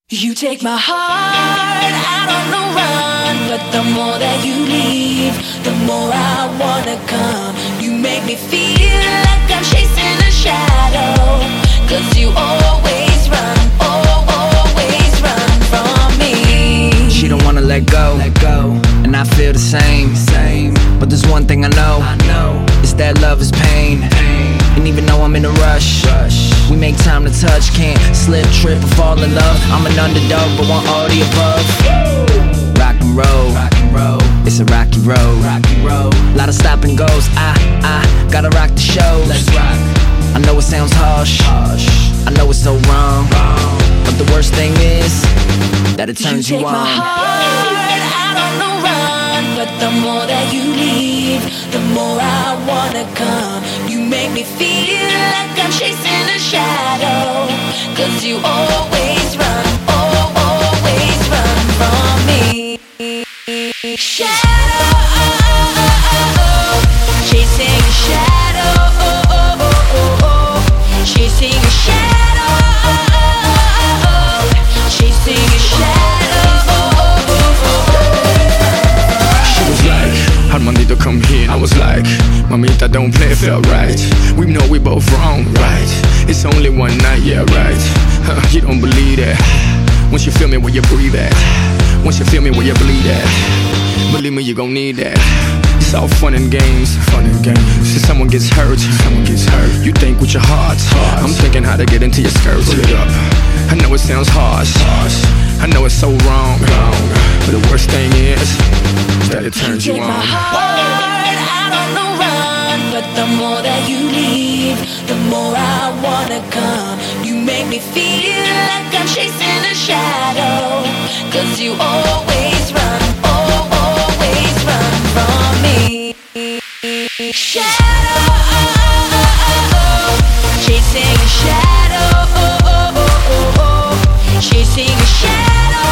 You take my heart out on the run, but the more that you leave, the more I wanna come. You make me feel like I'm chasing a shadow, 'cause you always run, always run from me. She don't wanna let go, and I feel the same. But there's one thing I know, it's that love is pain. And even though I'm in a rush, we make time to touch. Can't slip, trip, or fall in love. I'm an underdog, but want all the above. Rock and roll, it's a rocky road. Lot of stop and goes, I gotta rock the show. Let's rock. I know it sounds harsh, I know it's so wrong, but the worst thing is that it turns you on. You take my heart out on the run, but the more that you leave, the more I wanna come. You make me feel like I'm chasing a shadow, 'cause you always run, always run from me. Shadow, chasing a shadow, chasing a shadow, chasing a shadow. She was like, Armandito, come here. And I was like, Mamita, don't play, it felt right. We know we both wrong, right? It's only one night, yeah, right. You don't believe that. Once you feel me where you breathe at, once you feel me where you bleed at, believe me, you gon' need that. It's all fun and games. Till someone gets hurt, you think with your heart. I'm thinking how to get into your skirt. Pull it up. I know it sounds harsh, I know it's so wrong, but the worst thing is that it turns you Take my on. heart out on the run, but the more that you leave, the more I wanna come. You make me feel like I'm chasing a shadow, 'cause you always run, always run from me. Shadow, chasing a shadow, chasing a shadow,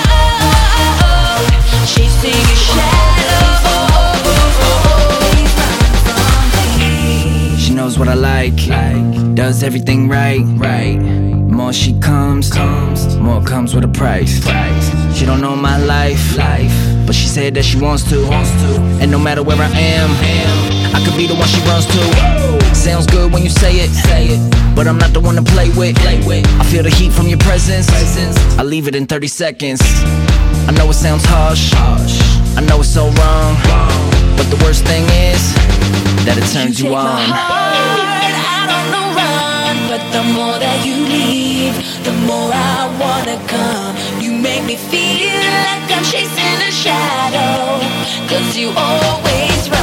chasing a shadow, always run from me. She knows what I like, does everything right. More she comes, more comes with a price. She don't know my life, but she said that she wants to. And no matter where I am, I could be the one she runs to. Sounds good when you say it, but I'm not the one to play with. I feel the heat from your presence, I leave it in 30 seconds. I know it sounds harsh, I know it's so wrong, but the worst thing is that it turns you on. Take my heart out on the run, but the more that you leave, the more I wanna come. You make me feel like I'm chasing a shadow, 'cause you always run.